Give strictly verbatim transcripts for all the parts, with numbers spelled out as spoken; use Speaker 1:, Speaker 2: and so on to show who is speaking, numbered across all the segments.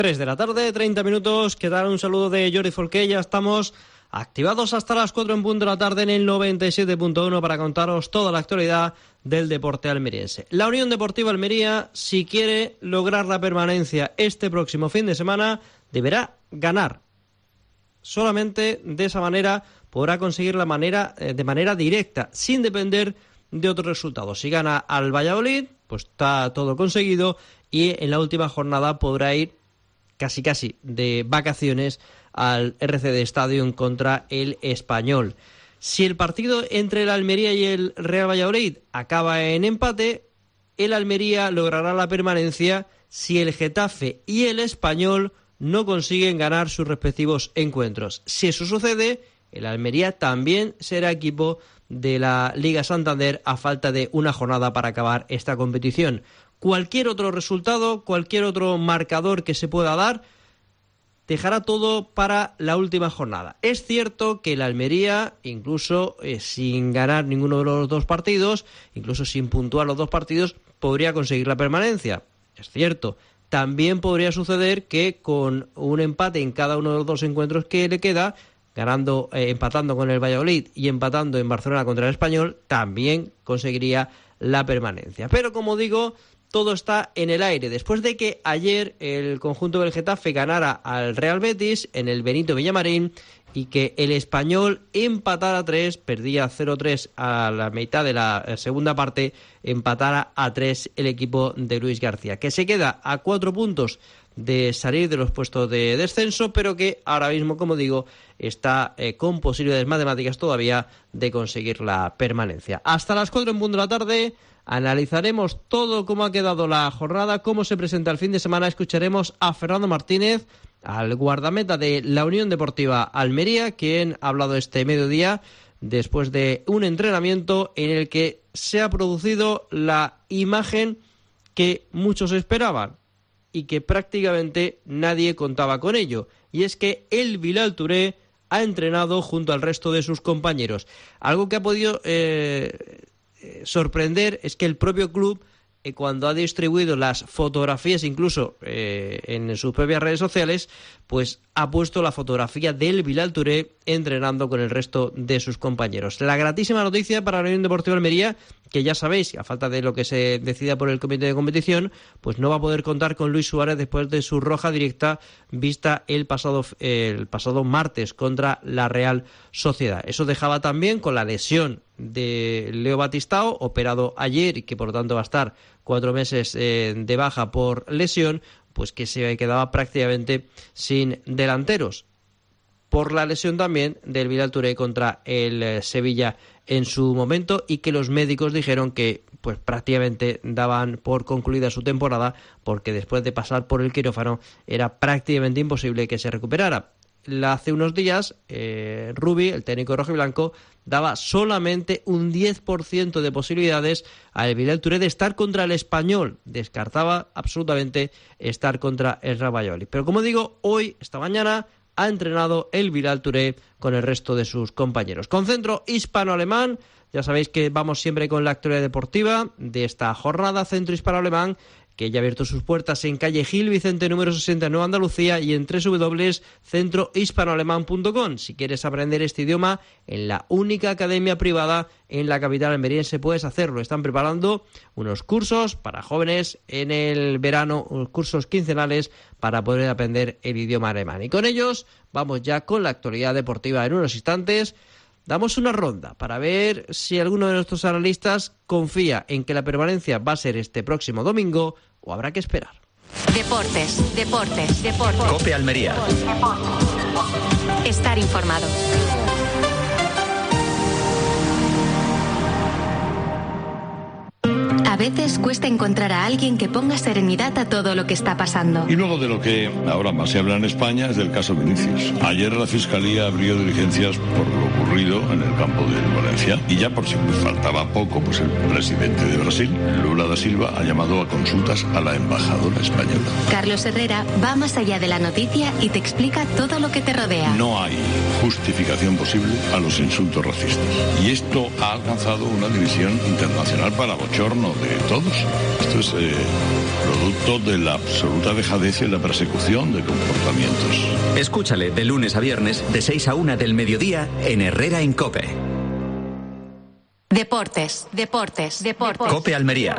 Speaker 1: tres de la tarde, treinta minutos. ¿Qué tal? Un saludo de Jordi Folqué. Ya estamos activados hasta las cuatro en punto de la tarde en el noventa y siete punto uno para contaros toda la actualidad del deporte almeriense. La Unión Deportiva Almería, si quiere lograr la permanencia este próximo fin de semana, deberá ganar. Solamente de esa manera podrá conseguir la manera eh, de manera directa, sin depender de otros resultados. Si gana al Valladolid, pues está todo conseguido y en la última jornada podrá ir casi casi de vacaciones al R C D Stadium contra el Español. Si el partido entre el Almería y el Real Valladolid acaba en empate, el Almería logrará la permanencia si el Getafe y el Español no consiguen ganar sus respectivos encuentros. Si eso sucede, el Almería también será equipo de la Liga Santander a falta de una jornada para acabar esta competición. Cualquier otro resultado, cualquier otro marcador que se pueda dar, dejará todo para la última jornada. Es cierto que el Almería, incluso eh, sin ganar ninguno de los dos partidos, incluso sin puntuar los dos partidos, podría conseguir la permanencia. Es cierto. También podría suceder que con un empate en cada uno de los dos encuentros que le queda, ganando, eh, empatando con el Valladolid y empatando en Barcelona contra el Español, también conseguiría la permanencia. Pero como digo, todo está en el aire. Después de que ayer el conjunto del Getafe ganara al Real Betis en el Benito Villamarín y que el Español empatara tres, perdía cero tres a la mitad de la segunda parte, empatara a tres el equipo de Luis García, que se queda a cuatro puntos de salir de los puestos de descenso, pero que ahora mismo, como digo, está eh, con posibilidades matemáticas todavía de conseguir la permanencia. Hasta las cuatro en punto de la tarde analizaremos todo cómo ha quedado la jornada, cómo se presenta el fin de semana. Escucharemos a Fernando Martínez, al guardameta de la Unión Deportiva Almería, quien ha hablado este mediodía después de un entrenamiento en el que se ha producido la imagen que muchos esperaban y que prácticamente nadie contaba con ello, y es que el Bilal Touré ha entrenado junto al resto de sus compañeros. Algo que ha podido eh, sorprender es que el propio club, eh, cuando ha distribuido las fotografías, incluso eh, en sus propias redes sociales, pues ha puesto la fotografía del Bilal Touré entrenando con el resto de sus compañeros. La gratísima noticia para la Unión Deportiva Almería, que ya sabéis, a falta de lo que se decida por el comité de competición, pues no va a poder contar con Luis Suárez después de su roja directa vista el pasado, el pasado martes contra la Real Sociedad. Eso dejaba también con la lesión de Leo Batistao, operado ayer y que por lo tanto va a estar cuatro meses eh, de baja por lesión, pues que se quedaba prácticamente sin delanteros. Por la lesión también del Bilal Touré contra el eh, Sevilla en su momento, y que los médicos dijeron que pues prácticamente daban por concluida su temporada, porque después de pasar por el quirófano era prácticamente imposible que se recuperara. Hace unos días, eh, Rubi, el técnico rojiblanco, daba solamente un diez por ciento de posibilidades al Bilal Touré de estar contra el Español. Descartaba absolutamente estar contra el Real Valladolid. Pero como digo, hoy, esta mañana, ha entrenado el Bilal Touré con el resto de sus compañeros. Con centro hispano-alemán, ya sabéis que vamos siempre con la actualidad deportiva de esta jornada. Centro hispano-alemán que ya ha abierto sus puertas en calle Gil Vicente número sesenta y nueve Andalucía y en doble u doble u doble u punto centro hispano alemán punto com. Si quieres aprender este idioma en la única academia privada en la capital almeriense, puedes hacerlo. Están preparando unos cursos para jóvenes en el verano, unos cursos quincenales para poder aprender el idioma alemán. Y con ellos vamos ya con la actualidad deportiva en unos instantes. Damos una ronda para ver si alguno de nuestros analistas confía en que la permanencia va a ser este próximo domingo o habrá que esperar.
Speaker 2: Deportes, deportes, deportes.
Speaker 3: COPE Almería.
Speaker 2: Estar informado. A veces cuesta encontrar a alguien que ponga serenidad a todo lo que está pasando.
Speaker 4: Y luego de lo que ahora más se habla en España es del caso Vinicius. Ayer la Fiscalía abrió diligencias por lo ocurrido en el campo de Valencia. Y ya por si faltaba poco, pues el presidente de Brasil, Lula da Silva, ha llamado a consultas a la embajadora española.
Speaker 2: Carlos Herrera va más allá de la noticia y te explica todo lo que te rodea.
Speaker 4: No hay justificación posible a los insultos racistas. Y esto ha alcanzado una división internacional para bochorno de todos. Esto es eh, producto de la absoluta dejadez y la persecución de comportamientos.
Speaker 3: Escúchale de lunes a viernes, de seis a una del mediodía, en Herrera en COPE.
Speaker 2: Deportes, deportes, deportes.
Speaker 3: COPE Almería.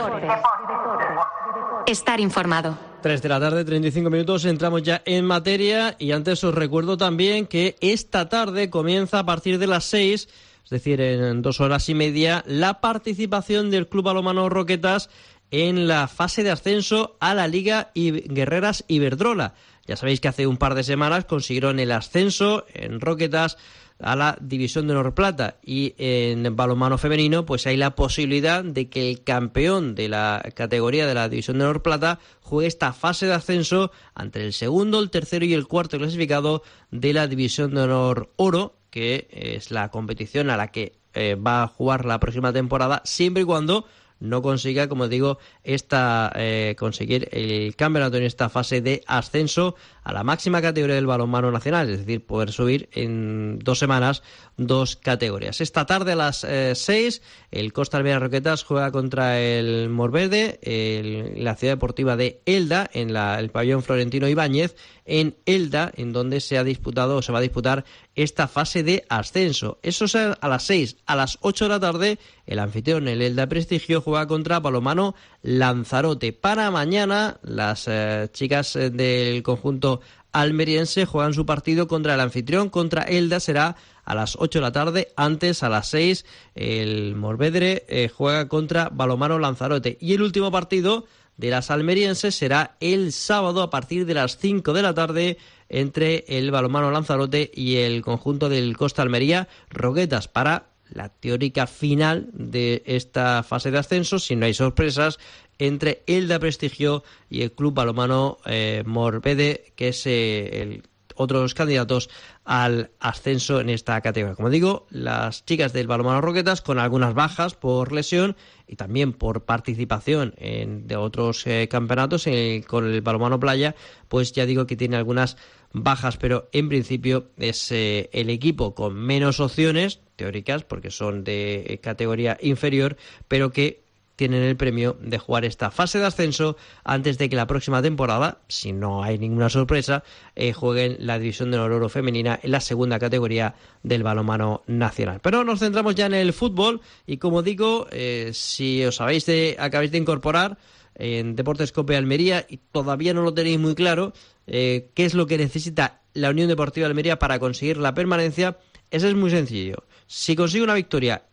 Speaker 2: Estar informado.
Speaker 1: tres de la tarde, treinta y cinco minutos, entramos ya en materia y antes os recuerdo también que esta tarde comienza a partir de las seis, es decir, en dos horas y media, la participación del Club Balonmano Roquetas en la fase de ascenso a la Liga Guerreras Iberdrola. Ya sabéis que hace un par de semanas consiguieron el ascenso en Roquetas a la División de Honor Plata, y en balonmano femenino pues hay la posibilidad de que el campeón de la categoría de la División de Honor Plata juegue esta fase de ascenso ante el segundo, el tercero y el cuarto clasificado de la División de Honor Oro, que es la competición a la que eh, va a jugar la próxima temporada, siempre y cuando no consiga, como digo, esta eh, conseguir el campeonato en esta fase de ascenso a la máxima categoría del balonmano nacional, es decir, poder subir en dos semanas dos categorías. Esta tarde a las eh, seis, el Costa Almería Roquetas juega contra el Morverde, el, la ciudad deportiva de Elda, en la, el pabellón Florentino Ibáñez, en Elda, en donde se ha disputado o se va a disputar esta fase de ascenso. Eso es a las seis. A las ocho de la tarde, el anfitrión, el Elda Prestigio, juega contra balonmano Lanzarote. Para mañana, las eh, chicas eh, del conjunto almeriense juegan su partido contra el anfitrión, contra Elda, será a las ocho de la tarde. Antes, a las seis, el Morvedre eh, juega contra balonmano Lanzarote. Y el último partido de las almerienses será el sábado a partir de las cinco de la tarde entre el balonmano Lanzarote y el conjunto del Costa Almería Roquetas, para la teórica final de esta fase de ascenso, si no hay sorpresas, entre Elda Prestigio y el Club Balonmano eh, Morvede, que es eh, el otros candidatos al ascenso en esta categoría. Como digo, las chicas del balonmano Roquetas con algunas bajas por lesión y también por participación en de otros eh, campeonatos en el, con el balonmano playa, pues ya digo que tiene algunas bajas, pero en principio es eh, el equipo con menos opciones teóricas, porque son de eh, categoría inferior, pero que tienen el premio de jugar esta fase de ascenso antes de que la próxima temporada, si no hay ninguna sorpresa, eh, jueguen la División de Honor Oro femenina en la segunda categoría del balonmano nacional. Pero nos centramos ya en el fútbol y, como digo, eh, si os habéis de, acabáis de incorporar en Deportes COPE Almería y todavía no lo tenéis muy claro, eh, qué es lo que necesita la Unión Deportiva Almería para conseguir la permanencia, eso es muy sencillo. Si consigue una victoria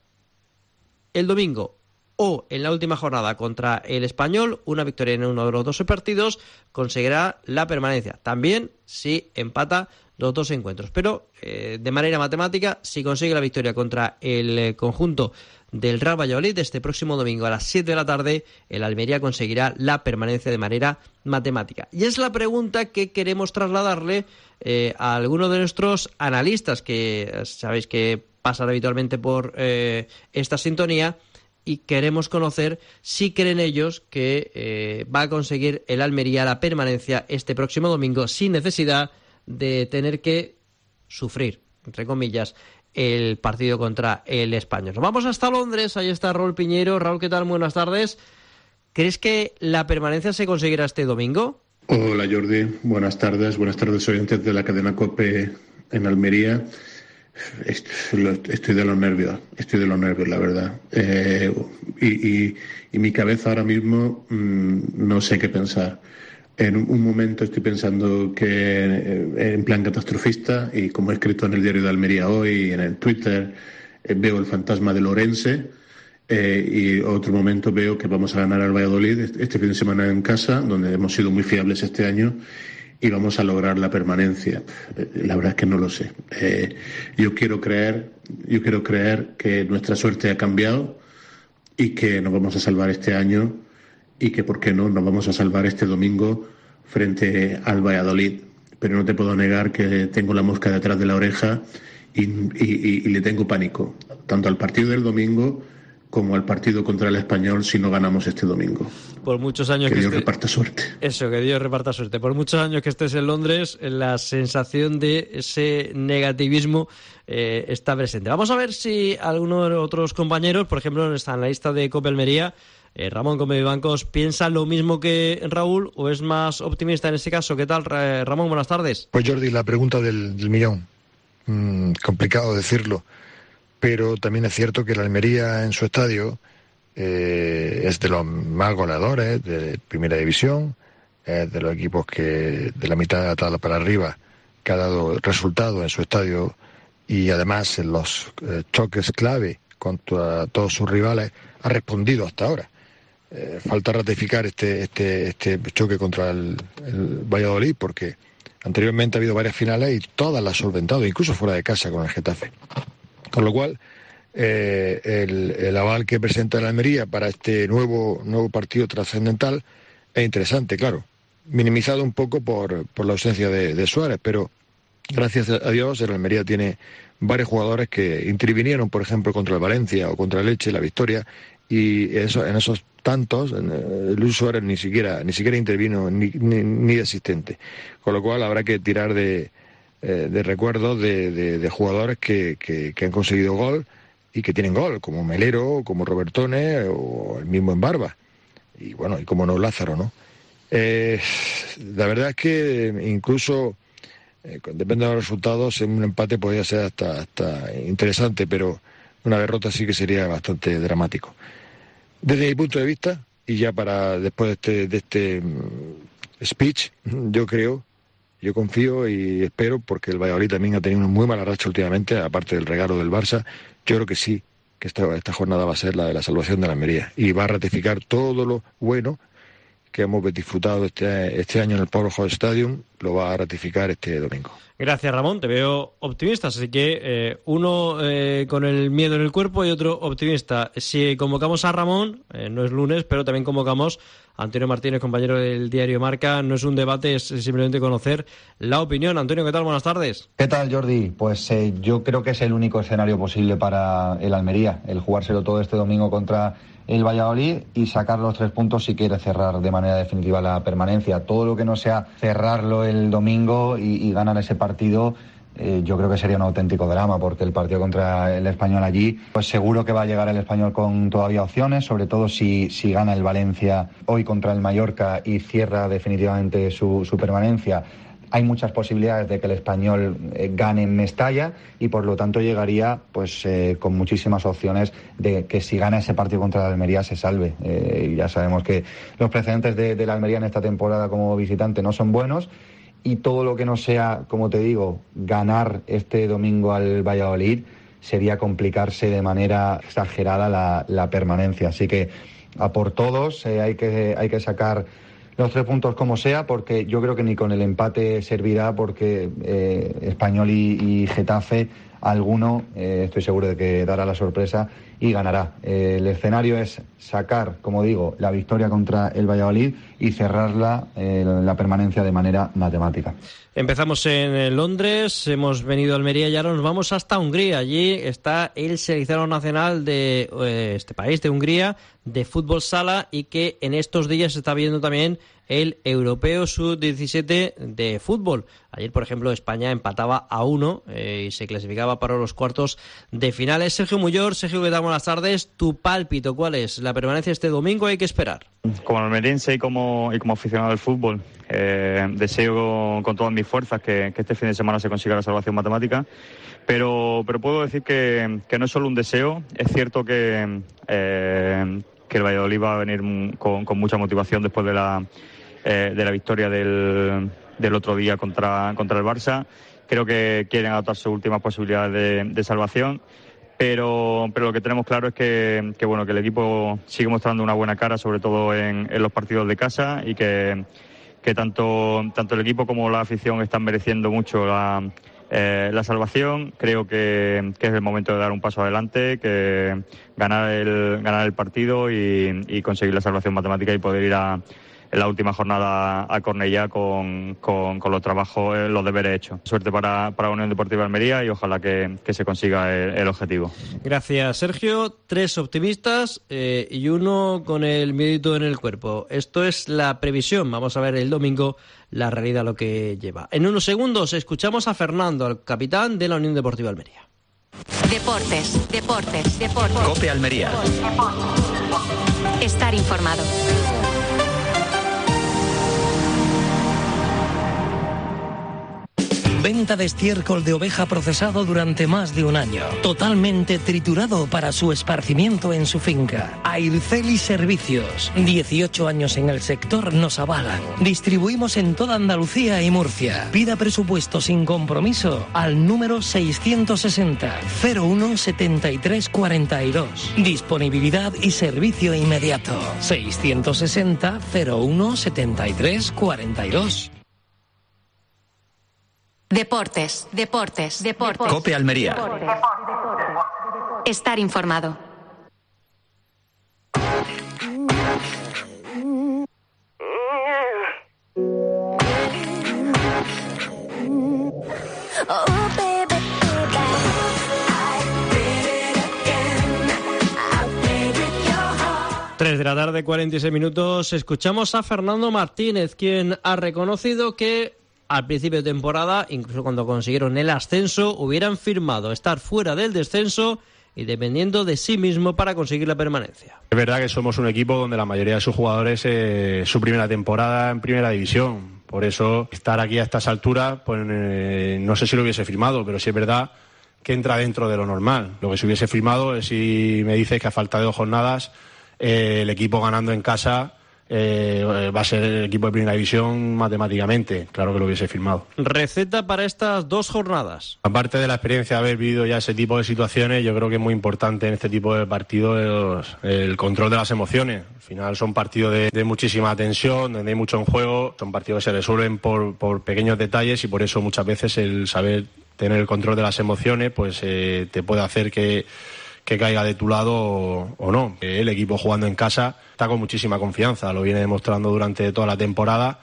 Speaker 1: el domingo o en la última jornada contra el Español, una victoria en uno de los dos partidos, conseguirá la permanencia. También si empata los dos encuentros. Pero eh, de manera matemática, si consigue la victoria contra el eh, conjunto del Real Valladolid este próximo domingo a las siete de la tarde, el Almería conseguirá la permanencia de manera matemática. Y es la pregunta que queremos trasladarle eh, a alguno de nuestros analistas, que sabéis que pasan habitualmente por eh, esta sintonía, y queremos conocer si creen ellos que eh, va a conseguir el Almería la permanencia este próximo domingo sin necesidad de tener que sufrir, entre comillas, el partido contra el Español. Nos vamos hasta Londres, ahí está Raúl Piñero. Raúl, ¿qué tal? Buenas tardes. ¿Crees que la permanencia se conseguirá este domingo?
Speaker 5: Hola Jordi, buenas tardes. Buenas tardes, oyentes de la cadena COPE en Almería. Estoy de los nervios, estoy de los nervios, la verdad. Eh, y, y, y mi cabeza ahora mismo mmm, no sé qué pensar. En un, un momento estoy pensando que eh, en plan catastrofista, y como he escrito en el diario de Almería hoy y en el Twitter, eh, veo el fantasma del Orense, eh, y otro momento veo que vamos a ganar al Valladolid este fin de semana en casa, donde hemos sido muy fiables este año, y vamos a lograr la permanencia. La verdad es que no lo sé. Eh, yo quiero creer, yo quiero creer que nuestra suerte ha cambiado y que nos vamos a salvar este año, y que, ¿por qué no?, nos vamos a salvar este domingo frente al Valladolid. Pero no te puedo negar que tengo la mosca detrás de la oreja y, y, y le tengo pánico, tanto al partido del domingo como al partido contra el Español si no ganamos este domingo.
Speaker 1: Por muchos años
Speaker 5: que,
Speaker 1: que
Speaker 5: Dios
Speaker 1: esté...
Speaker 5: reparta suerte.
Speaker 1: Eso, que Dios reparta suerte. Por muchos años que estés en Londres, la sensación de ese negativismo eh, está presente. Vamos a ver si alguno de otros compañeros, por ejemplo, nuestra analista de COPE Almería, Eh, Ramón Gómez Bancos, ¿piensa lo mismo que Raúl o es más optimista en este caso? ¿Qué tal, Ramón? Buenas tardes.
Speaker 6: Pues Jordi, la pregunta del, del millón. Mm, complicado decirlo, pero también es cierto que la Almería en su estadio eh, es de los más goleadores de primera división, es de los equipos que de la mitad de la tabla para arriba que ha dado resultados en su estadio y además en los eh, choques clave contra todos sus rivales ha respondido hasta ahora. Eh, falta ratificar este este este choque contra el, el Valladolid porque anteriormente ha habido varias finales y todas las ha solventado, incluso fuera de casa con el Getafe. Con lo cual, eh, el, el aval que presenta la Almería para este nuevo nuevo partido trascendental es interesante, claro. Minimizado un poco por, por la ausencia de, de Suárez, pero gracias a Dios el Almería tiene varios jugadores que intervinieron, por ejemplo, contra el Valencia o contra el Elche, la Victoria, y eso, en esos tantos, Luis Suárez ni siquiera ni siquiera intervino ni, ni, ni de asistente. Con lo cual habrá que tirar de, eh, de recuerdos de, de, de jugadores que, que, que han conseguido gol y que tienen gol, como Melero, como Robertone o el mismo Embarba. Y bueno, y como no Lázaro, ¿no? Eh, la verdad es que incluso eh, depende de los resultados, un empate podría ser hasta, hasta interesante, pero una derrota sí que sería bastante dramático. Desde mi punto de vista, y ya para después de este, de este speech, yo creo, yo confío y espero, porque el Valladolid también ha tenido una muy mala racha últimamente, aparte del regalo del Barça, yo creo que sí, que esta, esta jornada va a ser la de la salvación de la Almería y va a ratificar todo lo bueno que hemos disfrutado este, este año en el Power Hall Stadium, lo va a ratificar este domingo.
Speaker 1: Gracias, Ramón. Te veo optimista, así que eh, uno eh, con el miedo en el cuerpo y otro optimista. Si convocamos a Ramón, eh, no es lunes, pero también convocamos a Antonio Martínez, compañero del diario Marca. No es un debate, es simplemente conocer la opinión. Antonio, ¿qué tal? Buenas tardes.
Speaker 7: ¿Qué tal, Jordi? Pues eh, yo creo que es el único escenario posible para el Almería, el jugárselo todo este domingo contra el Valladolid y sacar los tres puntos si quiere cerrar de manera definitiva la permanencia. Todo lo que no sea cerrarlo el domingo y, y ganar ese partido, eh, yo creo que sería un auténtico drama, porque el partido contra el Español allí, pues seguro que va a llegar el Español con todavía opciones, sobre todo si, si gana el Valencia hoy contra el Mallorca y cierra definitivamente su, su permanencia. Hay muchas posibilidades de que el Español eh, gane en Mestalla y por lo tanto llegaría pues eh, con muchísimas opciones de que si gana ese partido contra la Almería se salve. Eh, ya sabemos que los precedentes de, de la Almería en esta temporada como visitante no son buenos y todo lo que no sea, como te digo, ganar este domingo al Valladolid sería complicarse de manera exagerada la, la permanencia. Así que a por todos eh, hay que hay que sacar los tres puntos como sea, porque yo creo que ni con el empate servirá, porque eh, Español y, y Getafe, alguno, eh, estoy seguro de que dará la sorpresa y ganará. Eh, el escenario es sacar, como digo, la victoria contra el Valladolid y cerrarla, eh, la permanencia de manera matemática.
Speaker 1: Empezamos en Londres, hemos venido a Almería y ahora nos vamos hasta Hungría. Allí está el seleccionado nacional de eh, este país, de Hungría, de fútbol sala, y que en estos días se está viendo también el Europeo sub diecisiete de fútbol. Ayer, por ejemplo, España empataba a uno eh, y se clasificaba para los cuartos de finales. Sergio Muyor, Sergio, ¿qué tal? Buenas tardes. ¿Tu pálpito cuál es? ¿La permanencia este domingo? ¿Hay que esperar?
Speaker 8: Como almeriense y como, y como aficionado al fútbol, eh, deseo con, con todas mis fuerzas que, que este fin de semana se consiga la salvación matemática, pero, pero puedo decir que, que no es solo un deseo. Es cierto que, eh, que el Valladolid va a venir con, con mucha motivación después de la, eh, de la victoria del, del otro día contra, contra el Barça. Creo que quieren adoptar sus últimas posibilidades de, de salvación. Pero, pero lo que tenemos claro es que, que bueno que el equipo sigue mostrando una buena cara, sobre todo en, en los partidos de casa, y que, que tanto, tanto el equipo como la afición están mereciendo mucho la, eh, la salvación. Creo que, que es el momento de dar un paso adelante, que ganar el, ganar el partido y, y conseguir la salvación matemática y poder ir a en la última jornada a Cornellá con, con, con los trabajos, los deberes hechos. Suerte para, para Unión Deportiva Almería y ojalá que, que se consiga el, el objetivo.
Speaker 1: Gracias, Sergio. Tres optimistas eh, y uno con el miedito en el cuerpo. Esto es la previsión. Vamos a ver el domingo la realidad, lo que lleva. En unos segundos escuchamos a Fernando, al capitán de la Unión Deportiva Almería.
Speaker 2: Deportes, deportes, deportes.
Speaker 3: COPE Almería.
Speaker 2: Deportes. Estar informado.
Speaker 9: Venta de estiércol de oveja procesado durante más de un año. Totalmente triturado para su esparcimiento en su finca. Airceli Servicios. dieciocho años en el sector nos avalan. Distribuimos en toda Andalucía y Murcia. Pida presupuesto sin compromiso al número seiscientos sesenta cero uno setenta y tres cuarenta y dos. Disponibilidad y servicio inmediato. seiscientos sesenta cero uno setenta y tres cuarenta y dos.
Speaker 2: Deportes, deportes, deportes.
Speaker 3: Cope Almería.
Speaker 2: Estar informado.
Speaker 1: tres de la tarde, cuarenta y seis minutos. Escuchamos a Fernando Martínez, quien ha reconocido que al principio de temporada, incluso cuando consiguieron el ascenso, hubieran firmado estar fuera del descenso y dependiendo de sí mismo para conseguir la permanencia.
Speaker 10: Es verdad que somos un equipo donde la mayoría de sus jugadores es eh, su primera temporada en primera división. Por eso estar aquí a estas alturas, pues eh, no sé si lo hubiese firmado, pero sí es verdad que entra dentro de lo normal. Lo que se hubiese firmado es si me dices que a falta de dos jornadas eh, el equipo ganando en casa Eh, va a ser el equipo de primera división matemáticamente, claro que lo hubiese firmado.
Speaker 1: Receta para estas dos jornadas.
Speaker 10: Aparte de la experiencia de haber vivido ya ese tipo de situaciones, yo creo que es muy importante en este tipo de partidos el, el control de las emociones. Al final son partidos de, de muchísima tensión, donde hay mucho en juego, son partidos que se resuelven por, por pequeños detalles y por eso muchas veces el saber tener el control de las emociones pues eh, te puede hacer que que caiga de tu lado o, o no. El equipo jugando en casa está con muchísima confianza, lo viene demostrando durante toda la temporada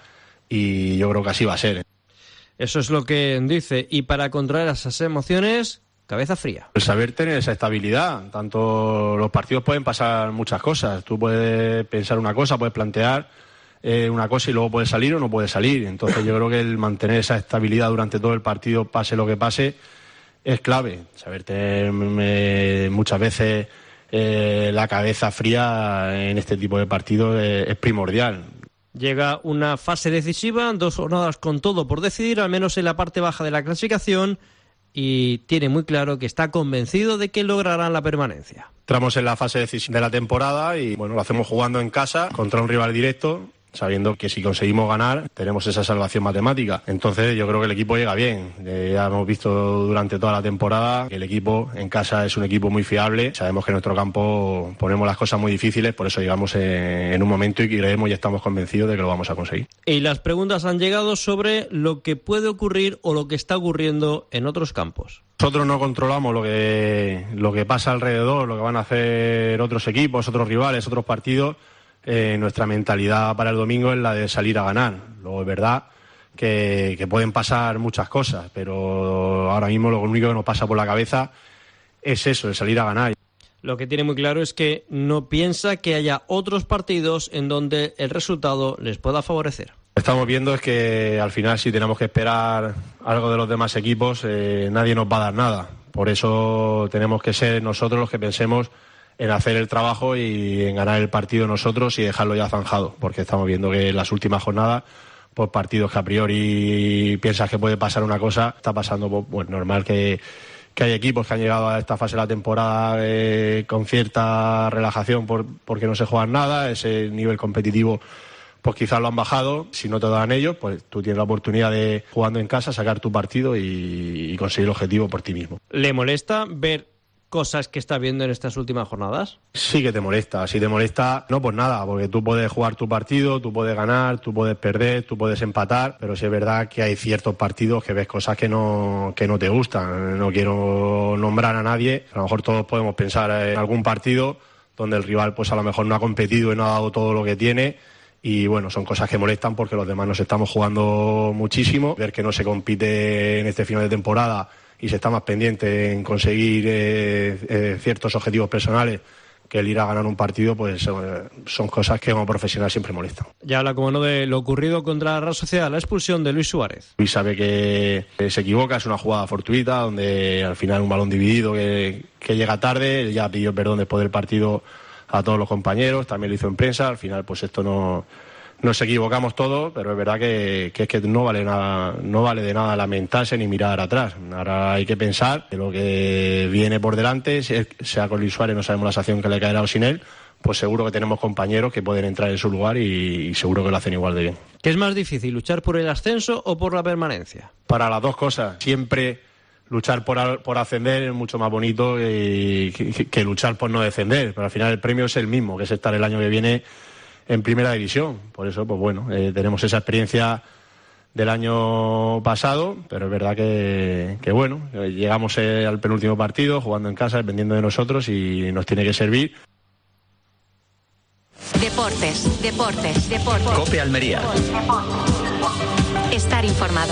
Speaker 10: y yo creo que así va a ser.
Speaker 1: Eso es lo que dice, y para controlar esas emociones, cabeza fría.
Speaker 10: El saber tener esa estabilidad, tanto los partidos pueden pasar muchas cosas, tú puedes pensar una cosa, puedes plantear eh, una cosa y luego puede salir o no puede salir, entonces yo creo que el mantener esa estabilidad durante todo el partido, pase lo que pase, es clave. Saber tener eh, muchas veces eh, la cabeza fría en este tipo de partidos eh, es primordial.
Speaker 1: Llega una fase decisiva, dos jornadas con todo por decidir, al menos en la parte baja de la clasificación, y tiene muy claro que está convencido de que lograrán la permanencia.
Speaker 10: Entramos en la fase decisiva de la temporada y bueno, lo hacemos jugando en casa contra un rival directo, sabiendo que si conseguimos ganar tenemos esa salvación matemática. Entonces yo creo que el equipo llega bien. Eh, ya hemos visto durante toda la temporada que el equipo en casa es un equipo muy fiable. Sabemos que en nuestro campo ponemos las cosas muy difíciles, por eso llegamos en, en un momento y creemos y estamos convencidos de que lo vamos a conseguir.
Speaker 1: Y las preguntas han llegado sobre lo que puede ocurrir o lo que está ocurriendo en otros campos.
Speaker 10: Nosotros no controlamos lo que, lo que pasa alrededor, lo que van a hacer otros equipos, otros rivales, otros partidos. Eh, nuestra mentalidad para el domingo es la de salir a ganar. Luego es verdad que, que pueden pasar muchas cosas, pero ahora mismo lo único que nos pasa por la cabeza es eso, el salir a ganar.
Speaker 1: Lo que tiene muy claro es que no piensa que haya otros partidos en donde el resultado les pueda favorecer.
Speaker 10: Lo que estamos viendo es que al final si tenemos que esperar algo de los demás equipos, eh, nadie nos va a dar nada. Por eso tenemos que ser nosotros los que pensemos en hacer el trabajo y en ganar el partido nosotros y dejarlo ya zanjado, porque estamos viendo que en las últimas jornadas, pues partidos que a priori piensas que puede pasar una cosa, está pasando, pues, pues normal que, que hay equipos que han llegado a esta fase de la temporada eh, con cierta relajación por, porque no se juegan nada, ese nivel competitivo pues quizás lo han bajado, si no te dan ellos, pues tú tienes la oportunidad de, jugando en casa, sacar tu partido y, y conseguir el objetivo por ti mismo.
Speaker 1: ¿Le molesta ver cosas que está viendo en estas últimas jornadas?
Speaker 10: Sí que te molesta, si te molesta, no pues nada, porque tú puedes jugar tu partido, tú puedes ganar, tú puedes perder, tú puedes empatar, pero sí es verdad que hay ciertos partidos que ves cosas que no, que no te gustan. No quiero nombrar a nadie, a lo mejor todos podemos pensar en algún partido donde el rival pues a lo mejor no ha competido y no ha dado todo lo que tiene. Y bueno, son cosas que molestan porque los demás nos estamos jugando muchísimo. Ver que no se compite en este final de temporada y se está más pendiente en conseguir eh, eh, ciertos objetivos personales que el ir a ganar un partido, pues eh, son cosas que como profesional siempre molestan.
Speaker 1: Ya habla, como no, de lo ocurrido contra la Real Sociedad, la expulsión de Luis Suárez.
Speaker 10: Luis sabe que se equivoca, es una jugada fortuita, donde al final un balón dividido que, que llega tarde, él ya pidió perdón después del partido a todos los compañeros, también lo hizo en prensa. Al final, pues esto no... Nos equivocamos todos, pero es verdad que, que es que no vale nada, no vale de nada lamentarse ni mirar atrás. Ahora hay que pensar que lo que viene por delante, sea con Luis Suárez, no sabemos la sanción que le caerá o sin él, pues seguro que tenemos compañeros que pueden entrar en su lugar y, y seguro que lo hacen igual de bien.
Speaker 1: ¿Qué es más difícil, luchar por el ascenso o por la permanencia?
Speaker 10: Para las dos cosas. Siempre luchar por, por ascender es mucho más bonito que, que, que luchar por no descender, pero al final el premio es el mismo, que es estar el año que viene en primera división. Por eso, pues bueno, eh, tenemos esa experiencia del año pasado, pero es verdad que, que bueno, eh, llegamos eh, al penúltimo partido, jugando en casa, dependiendo de nosotros, y nos tiene que servir.
Speaker 2: Deportes, deportes, deportes.
Speaker 3: COPE Almería.
Speaker 2: Estar informado.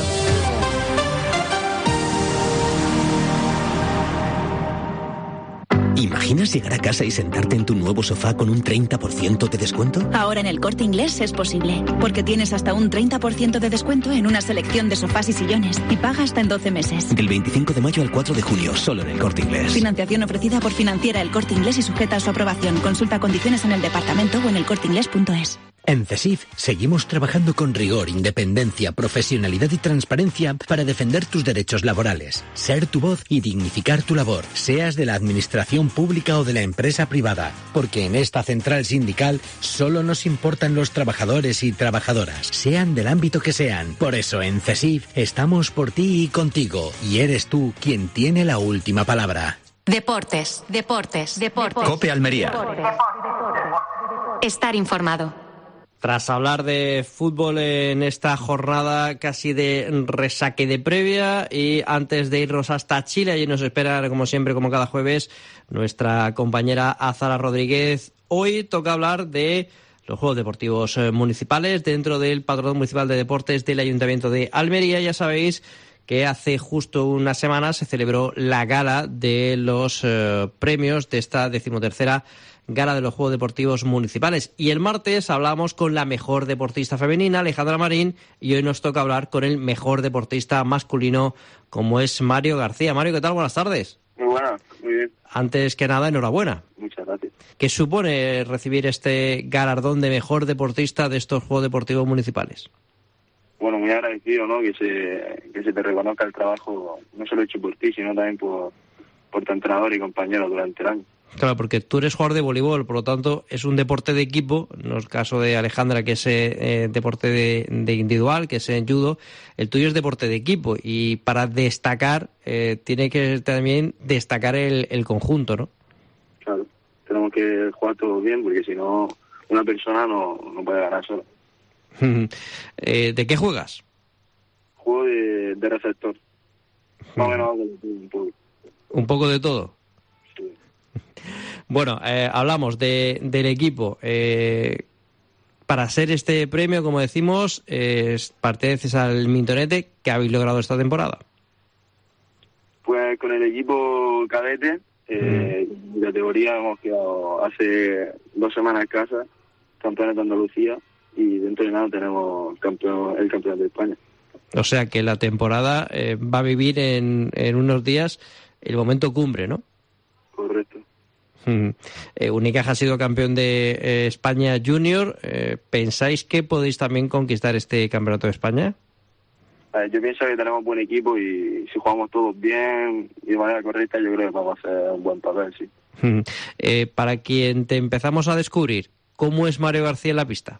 Speaker 11: ¿Imaginas llegar a casa y sentarte en tu nuevo sofá con un treinta por ciento de descuento?
Speaker 12: Ahora en El Corte Inglés es posible, porque tienes hasta un treinta por ciento de descuento en una selección de sofás y sillones y paga hasta en doce meses.
Speaker 11: Del veinticinco de mayo al cuatro de junio, solo en El Corte Inglés.
Speaker 12: Financiación ofrecida por Financiera El Corte Inglés y sujeta a su aprobación. Consulta condiciones en el departamento o en elcorteingles punto es.
Speaker 11: En CESIF seguimos trabajando con rigor, independencia, profesionalidad y transparencia para defender tus derechos laborales, ser tu voz y dignificar tu labor, seas de la administración pública o de la empresa privada, porque en esta central sindical solo nos importan los trabajadores y trabajadoras, sean del ámbito que sean. Por eso en CESIF estamos por ti y contigo, y eres tú quien tiene la última palabra.
Speaker 2: Deportes, deportes, deportes.
Speaker 3: COPE Almería.
Speaker 2: Estar informado.
Speaker 1: Tras hablar de fútbol en esta jornada casi de resaque de previa, y antes de irnos hasta Chile, allí nos espera, como siempre, como cada jueves, nuestra compañera Azara Rodríguez. Hoy toca hablar de los Juegos Deportivos Municipales dentro del Patronato Municipal de Deportes del Ayuntamiento de Almería. Ya sabéis que hace justo una semana se celebró la gala de los eh, premios de esta decimotercera Gala de los Juegos Deportivos Municipales. Y el martes hablamos con la mejor deportista femenina, Alejandra Marín, y hoy nos toca hablar con el mejor deportista masculino, como es Mario García. Mario, ¿qué tal? Buenas tardes.
Speaker 13: Muy buenas, muy bien.
Speaker 1: Antes que nada, enhorabuena.
Speaker 13: Muchas gracias.
Speaker 1: ¿Qué supone recibir este galardón de mejor deportista de estos Juegos Deportivos Municipales?
Speaker 13: Bueno, muy agradecido, ¿no? Que se, que se te reconozca el trabajo, no solo hecho por ti, sino también por, por tu entrenador y compañero durante el año.
Speaker 1: Claro, porque tú eres jugador de voleibol, por lo tanto es un deporte de equipo, no es el caso de Alejandra, que es eh, deporte de, de individual, que es en judo. El tuyo es deporte de equipo, y para destacar eh, tiene que también destacar el, el conjunto, ¿no?
Speaker 13: Claro, tenemos que jugar todos bien, porque si no, una persona no, no puede ganar sola.
Speaker 1: eh, ¿De qué juegas?
Speaker 13: Juego de, de receptor. Más o menos un poco.
Speaker 1: ¿Un poco de todo? Bueno, eh, hablamos de, del equipo. Eh, para ser este premio, como decimos, eh, perteneces al Mintonete. ¿Qué habéis logrado esta temporada?
Speaker 13: Pues con el equipo cadete, eh, mm. de categoría hemos quedado hace dos semanas en casa, campeones de Andalucía, y dentro de nada tenemos campeón, el campeón de España.
Speaker 1: O sea que la temporada eh, va a vivir en, en unos días el momento cumbre, ¿no?
Speaker 13: Correcto.
Speaker 1: Eh, Unicaja ha sido campeón de eh, España Junior. Eh, ¿Pensáis que podéis también conquistar este campeonato de España?
Speaker 13: Eh, yo pienso que tenemos buen equipo, y si jugamos todos bien y de manera correcta, yo creo que vamos a hacer un buen papel, sí.
Speaker 1: Eh, para quien te empezamos a descubrir, ¿cómo es Mario García en la pista?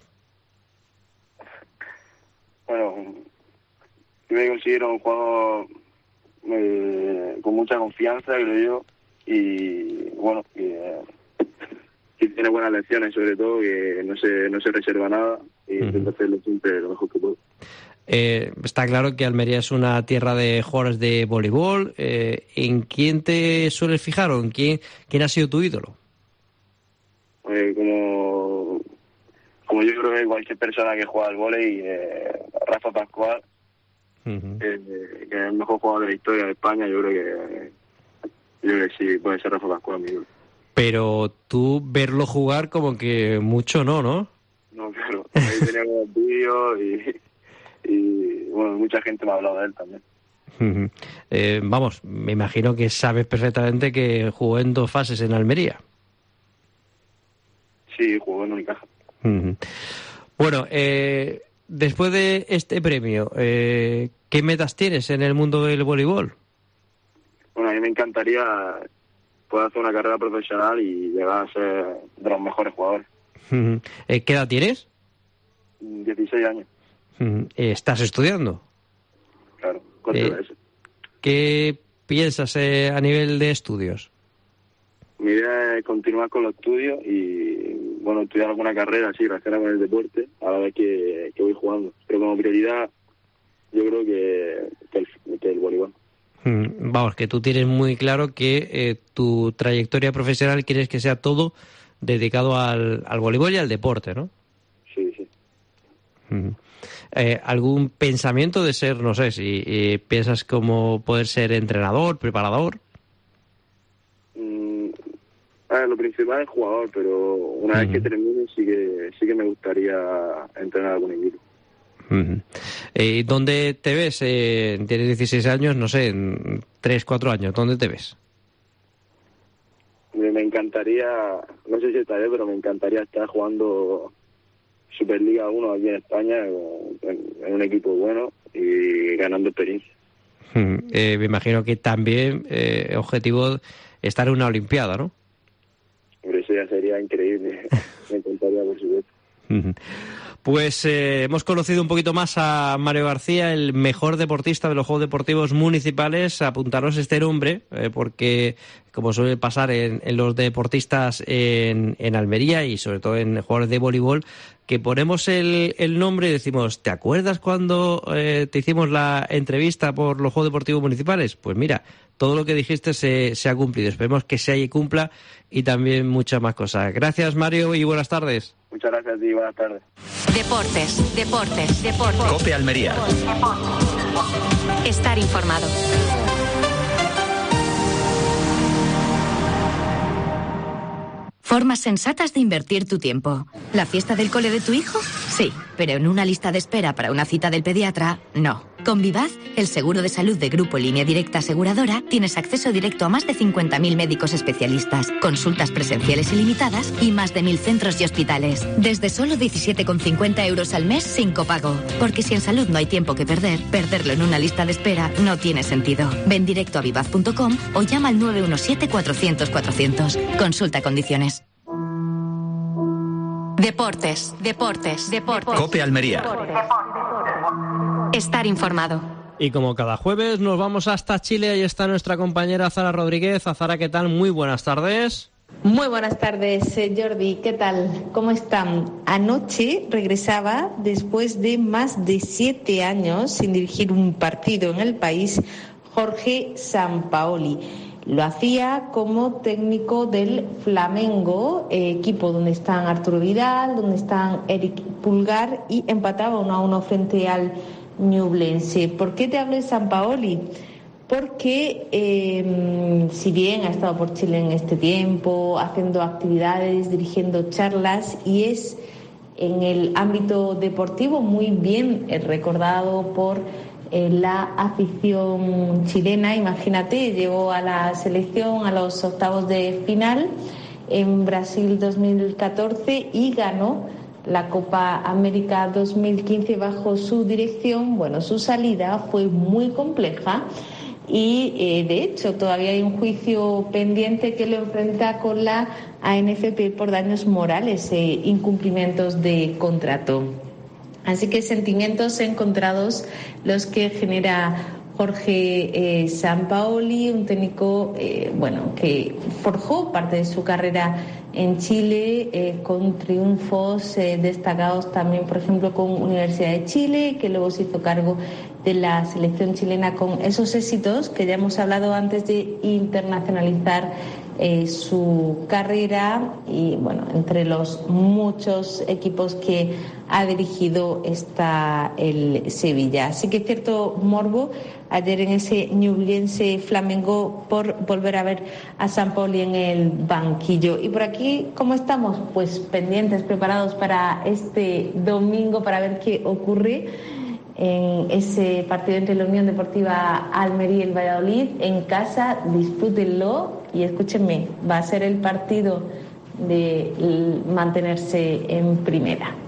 Speaker 13: Bueno, yo me considero un jugador eh, con mucha confianza, creo yo. Y bueno, que, que tiene buenas lecciones, sobre todo, que no se no se reserva nada, y uh-huh. intenta hacerlo siempre lo mejor que puedo.
Speaker 1: Eh, está claro que Almería es una tierra de jugadores de voleibol. Eh, ¿En quién te sueles fijar, o en quién quién ha sido tu ídolo?
Speaker 13: Pues como como yo creo que cualquier persona que juega al vóley, eh, Rafa Pascual, uh-huh. eh, que es el mejor jugador de la historia de España. Yo creo que Yo creo que sí, puede ser Rafa Pascual, amigo.
Speaker 1: Pero tú verlo jugar como que mucho no, ¿no?
Speaker 13: No, claro. Ahí tenemos vídeos y, y, bueno, mucha gente me ha hablado de él también.
Speaker 1: Uh-huh. Eh, vamos, me imagino que sabes perfectamente que jugó en dos fases en Almería.
Speaker 13: Sí, juego en Unicaja.
Speaker 1: Uh-huh. Bueno, eh, después de este premio, eh, ¿qué metas tienes en el mundo del voleibol?
Speaker 13: Bueno, a mí me encantaría poder hacer una carrera profesional y llegar a ser de los mejores jugadores.
Speaker 1: Uh-huh. ¿Qué edad tienes?
Speaker 13: dieciséis años.
Speaker 1: Uh-huh. ¿Estás estudiando?
Speaker 13: Claro,
Speaker 1: eh, ¿Qué piensas eh, a nivel de estudios?
Speaker 13: Mi idea es continuar con los estudios y, bueno, estudiar alguna carrera así relacionada con el deporte a la vez que, que voy jugando. Pero como prioridad, yo creo que, que, el, que el voleibol.
Speaker 1: Mm, vamos, que tú tienes muy claro que eh, tu trayectoria profesional quieres que sea todo dedicado al, al voleibol y al deporte, ¿no?
Speaker 13: Sí, sí.
Speaker 1: Mm. Eh, ¿Algún pensamiento de ser, no sé, si eh, piensas como poder ser entrenador, preparador?
Speaker 13: Mm, a ver, lo principal es jugador, pero una uh-huh. vez que termine sí que sí que me gustaría entrenar algún equipo.
Speaker 1: Uh-huh. Eh, ¿Dónde te ves? Eh, tienes dieciséis años, no sé, en tres, cuatro años, ¿dónde te ves?
Speaker 13: Me, me encantaría, no sé si estaré, pero me encantaría estar jugando Superliga uno aquí en España, en, en un equipo bueno y ganando experiencia.
Speaker 1: Uh-huh. Eh, me imagino que también eh, objetivo estar en una Olimpiada, ¿no?
Speaker 13: Pero eso ya sería increíble. Me encantaría, por supuesto.
Speaker 1: Uh-huh. Pues eh, hemos conocido un poquito más a Mario García, el mejor deportista de los Juegos Deportivos Municipales. Apuntaros este nombre, eh, porque como suele pasar en, en los deportistas en, en Almería y sobre todo en jugadores de voleibol, que ponemos el, el nombre y decimos, ¿te acuerdas cuando eh, te hicimos la entrevista por los Juegos Deportivos Municipales? Pues mira, todo lo que dijiste se, se ha cumplido. Esperemos que se y cumpla y también muchas más cosas. Gracias, Mario, y buenas tardes.
Speaker 13: Muchas gracias a ti, buenas tardes.
Speaker 2: Deportes, deportes, deportes.
Speaker 3: COPE Almería.
Speaker 2: Estar informado. Formas sensatas de invertir tu tiempo. ¿La fiesta del cole de tu hijo? Sí, pero en una lista de espera para una cita del pediatra, no. Con Vivaz, el seguro de salud de Grupo Línea Directa Aseguradora, tienes acceso directo a más de cincuenta mil médicos especialistas, consultas presenciales ilimitadas y más de mil centros y hospitales. Desde solo diecisiete con cincuenta euros al mes sin copago. Porque si en salud no hay tiempo que perder, perderlo en una lista de espera no tiene sentido. Ven directo a vivaz punto com o llama al nueve uno siete cuatrocientos cuatrocientos. Consulta condiciones. Deportes, deportes, deportes.
Speaker 3: COPE Almería.
Speaker 2: Estar informado.
Speaker 1: Y como cada jueves nos vamos hasta Chile, ahí está nuestra compañera Zara Rodríguez. Zara, ¿qué tal? Muy buenas tardes.
Speaker 14: Muy buenas tardes, Jordi. ¿Qué tal? ¿Cómo están? Anoche regresaba, después de más de siete años sin dirigir un partido en el país, Jorge Sampaoli. Lo hacía como técnico del Flamengo, eh, equipo donde están Arturo Vidal, donde están Eric Pulgar, y empataba uno a uno frente al Ñublense. ¿Por qué te hablo de Sampaoli? Porque eh, si bien ha estado por Chile en este tiempo, haciendo actividades, dirigiendo charlas, y es en el ámbito deportivo muy bien recordado por eh, la afición chilena. Imagínate, llegó a la selección a los octavos de final en Brasil dos mil catorce y ganó la Copa América dos mil quince bajo su dirección. Bueno, su salida fue muy compleja y eh, de hecho todavía hay un juicio pendiente que lo enfrenta con la A N F P por daños morales e incumplimientos de contrato. Así que sentimientos encontrados los que genera Jorge eh, Sampaoli, un técnico eh, bueno, que forjó parte de su carrera en Chile eh, con triunfos eh, destacados también, por ejemplo, con Universidad de Chile, que luego se hizo cargo de la selección chilena con esos éxitos que ya hemos hablado antes de internacionalizar eh, su carrera, y bueno, entre los muchos equipos que ha dirigido está el Sevilla. Así que cierto morbo ayer en ese Ñublense Flamengo por volver a ver a Sampaoli en el banquillo. Y por aquí, ¿cómo estamos? Pues pendientes, preparados para este domingo, para ver qué ocurre en ese partido entre la Unión Deportiva Almería y el Valladolid. En casa, disfrútenlo y escúchenme, va a ser el partido de mantenerse en primera.